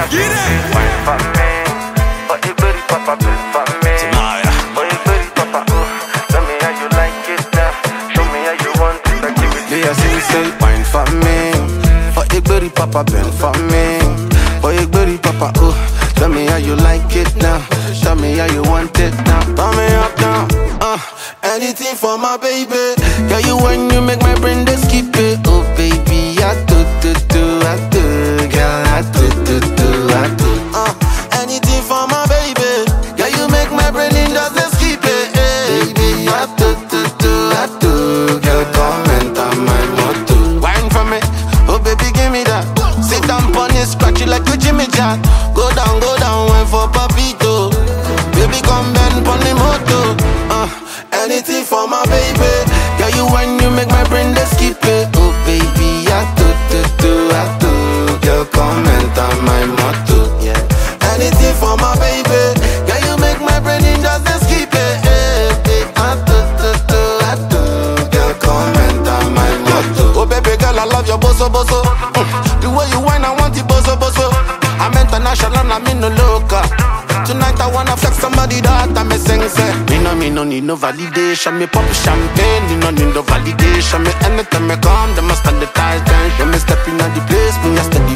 Get it. Wine for me, for your booty, papa, booty for me. For your booty, papa, tell me how you like it now. Show me how you want it, I give it to you. Yeah, say, wine for me. For your booty, papa, bend for me. For your booty, papa, tell me how you like it now. Tell me how you want it now. Turn me up now. Anything for my baby. Girl, you when you make my brain just skip it. Oh baby, I do. Girl, I do. Anything for my baby. Girl, you make my brain just skip it. Baby, I do. Girl, comment on my motto. Wine for me. Oh baby, give me that. Sit down on it, scratch it like a Jimmy Jack. Go down, wine for papito. Baby, come bend on the moto. Anything for my baby. Girl, you when you make my brain just skip it. Oh baby, I do. Girl, comment on my motto. Yeah. Anything for my baby. Girl, you make my brain just skip it. I do. Girl, comment on my motto. Oh baby girl, I love your boso. The way you whine, I want it boso. I'm international, I'm in no local. Tonight I wanna flex somebody that I me sing say. Me no need no validation. Me pop champagne, me no need no validation. Me anytime me come, them must stand the ties. When me step in the place, me a step